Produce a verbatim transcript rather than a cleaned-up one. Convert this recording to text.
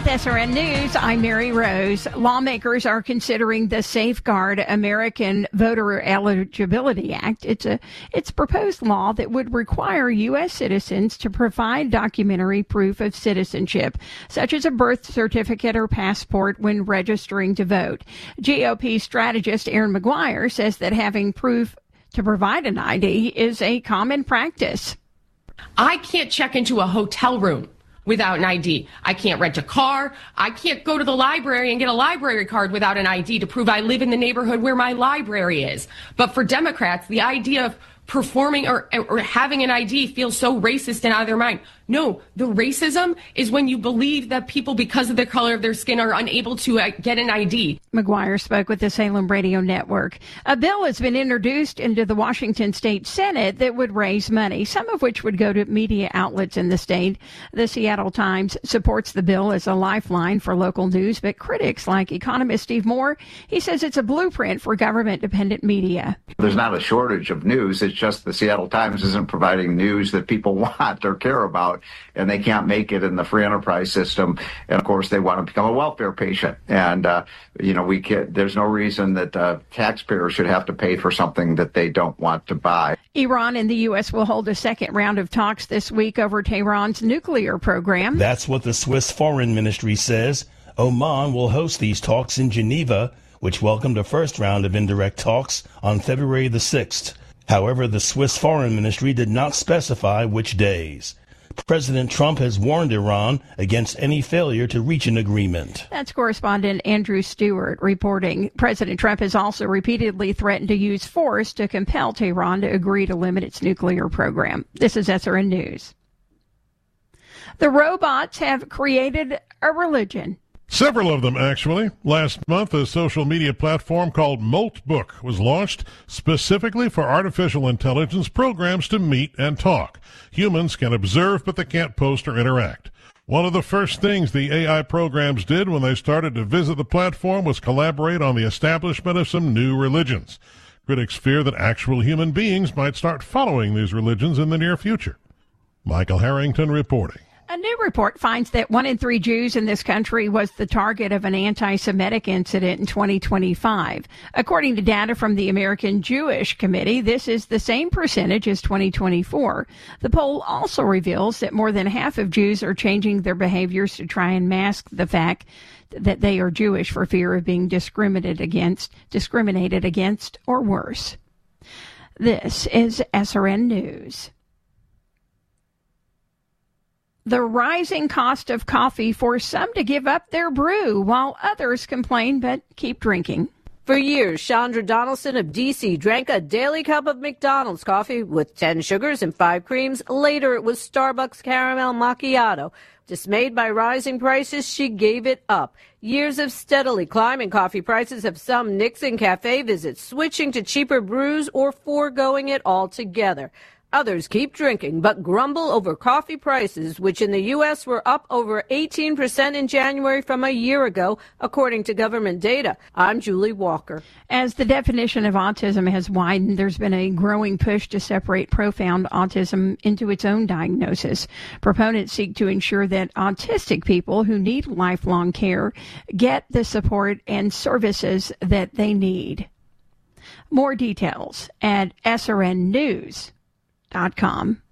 S R N News, I'm Mary Rose. Lawmakers are considering the Safeguard American Voter Eligibility Act. It's a it's proposed law that would require U S citizens to provide documentary proof of citizenship, such as a birth certificate or passport when registering to vote. G O P strategist Aaron McGuire says that having proof to provide an I D is a common practice. I can't check into a hotel room without an I D. I can't rent a car. I can't go to the library and get a library card without an I D to prove I live in the neighborhood where my library is. But for Democrats, the idea of performing or, or having an I D feels so racist and out of their mind. No, the racism is when you believe that people, because of the color of their skin, are unable to uh, get an I D. McGuire spoke with the Salem Radio Network. A bill has been introduced into the Washington State Senate that would raise money, some of which would go to media outlets in the state. The Seattle Times supports the bill as a lifeline for local news, but critics like economist Steve Moore, he says it's a blueprint for government-dependent media. There's not a shortage of news. It's just the Seattle Times isn't providing news that people want or care about, and they can't make it in the free enterprise system. And of course, they want to become a welfare patient. And, uh, you know, we can, there's no reason that uh, taxpayers should have to pay for something that they don't want to buy. Iran and the U S will hold a second round of talks this week over Tehran's nuclear program. That's what the Swiss Foreign Ministry says. Oman will host these talks in Geneva, which welcomed a first round of indirect talks on February the sixth. However, the Swiss Foreign Ministry did not specify which days. President Trump has warned Iran against any failure to reach an agreement. That's correspondent Andrew Stewart reporting. President Trump has also repeatedly threatened to use force to compel Tehran to agree to limit its nuclear program. This is S R N News. The robots have created a religion. Several of them, actually. Last month, a social media platform called Moltbook was launched specifically for artificial intelligence programs to meet and talk. Humans can observe, but they can't post or interact. One of the first things the A I programs did when they started to visit the platform was collaborate on the establishment of some new religions. Critics fear that actual human beings might start following these religions in the near future. Michael Harrington reporting. A new report finds that one in three Jews in this country was the target of an anti-Semitic incident in twenty twenty-five. According to data from the American Jewish Committee, this is the same percentage as twenty twenty-four. The poll also reveals that more than half of Jews are changing their behaviors to try and mask the fact that they are Jewish for fear of being discriminated against, discriminated against, or worse. This is S R N News. The rising cost of coffee forced some to give up their brew, while others complain but keep drinking. For years, Chandra Donaldson of D C drank a daily cup of McDonald's coffee with ten sugars and five creams. Later, it was Starbucks Caramel Macchiato. Dismayed by rising prices, she gave it up. Years of steadily climbing coffee prices have some Nixon Cafe visits switching to cheaper brews or foregoing it altogether. Others keep drinking, but grumble over coffee prices, which in the U S were up over eighteen percent in January from a year ago, according to government data. I'm Julie Walker. As the definition of autism has widened, there's been a growing push to separate profound autism into its own diagnosis. Proponents seek to ensure that autistic people who need lifelong care get the support and services that they need. More details at S R N News dot com.